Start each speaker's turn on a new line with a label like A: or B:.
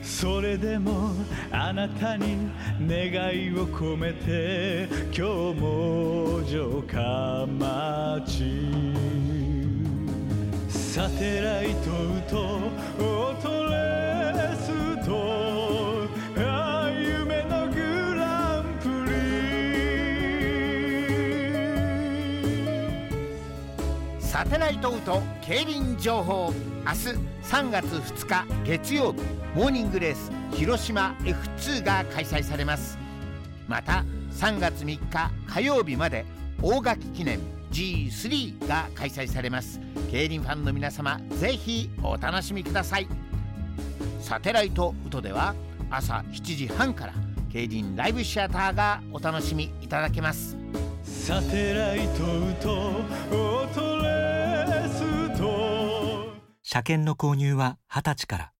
A: それでもあなたに願いを込めて今日も城下町サテライトとオートレスと夢のグランプリ
B: サテライトウト競輪情報。明日3月2日月曜日モーニングレース広島 F2 が開催されます。また3月3日火曜日まで大垣記念 G3 が開催されます。競輪ファンの皆様ぜひお楽しみください。サテライトウトでは朝7時半から競輪ライブシアターがお楽しみいただけます。
A: サテライトとオートレースと
C: 車検の購入は20歳から。